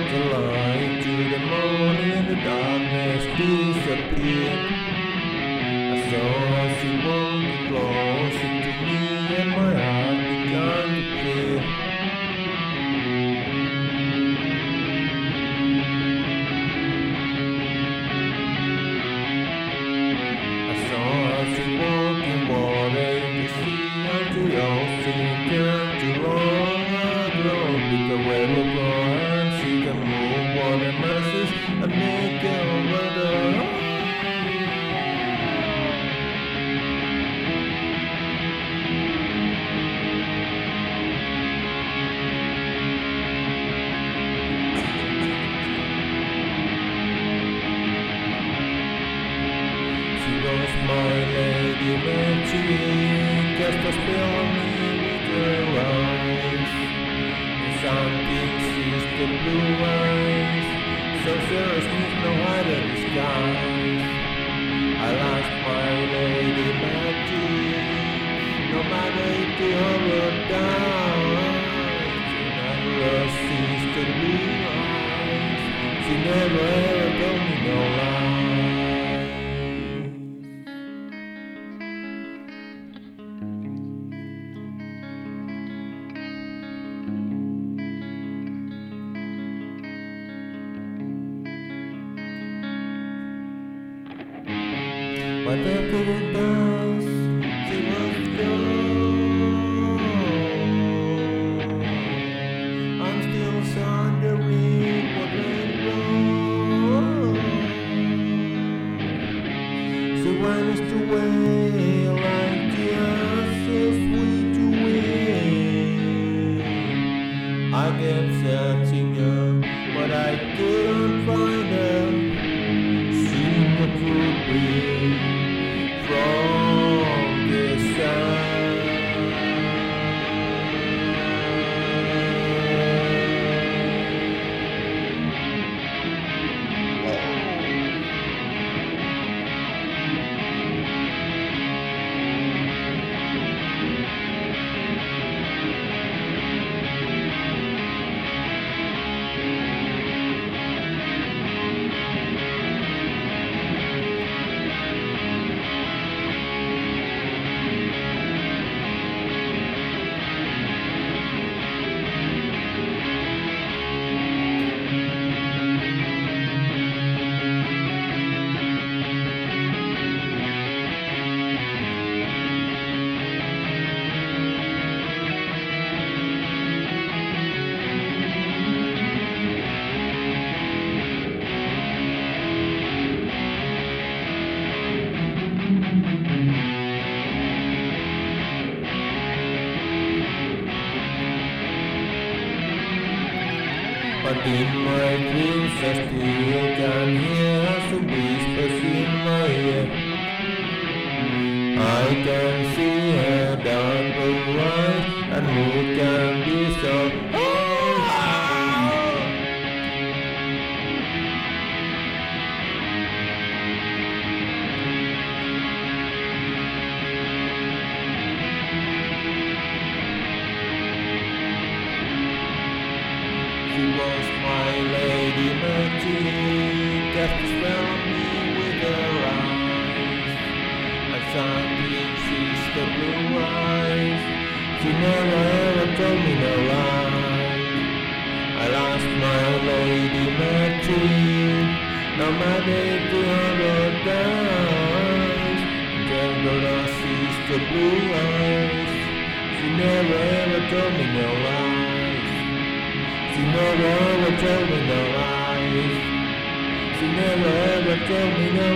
the light to the morning and the darkness disappeared. I saw her, she walking closer to me and my heart began to beat. I saw her, she walking water in the sea until the ocean turned to long. With the web of her hand, she can move water masses and make it over the She was my lady magic, cast a spell on me with her eyes. Something sees the blue eyes, so seriousness no hidden disguise. I lost my lady magic, no matter if the horror dies. She never sees the blue eyes, she never ever told me no lies. Whatever it does, she was gone. I'm still wondering what went wrong. She vanished away like the ashes sweet away. I kept searching her, but I couldn't find her. She never be from the sun. But in my dreams I still can hear some whispers in my ear. I can see her dark blue eyes and mood can be so. She was my lady magic, cast a spell on me with her eyes. I suddenly sees the blue eyes, she never ever told me no lies. I lost my lady magic, no matter if the horror dies. Until I sees the blue eyes, she never ever told me no lies. She never ever told me no lies. She never ever told me no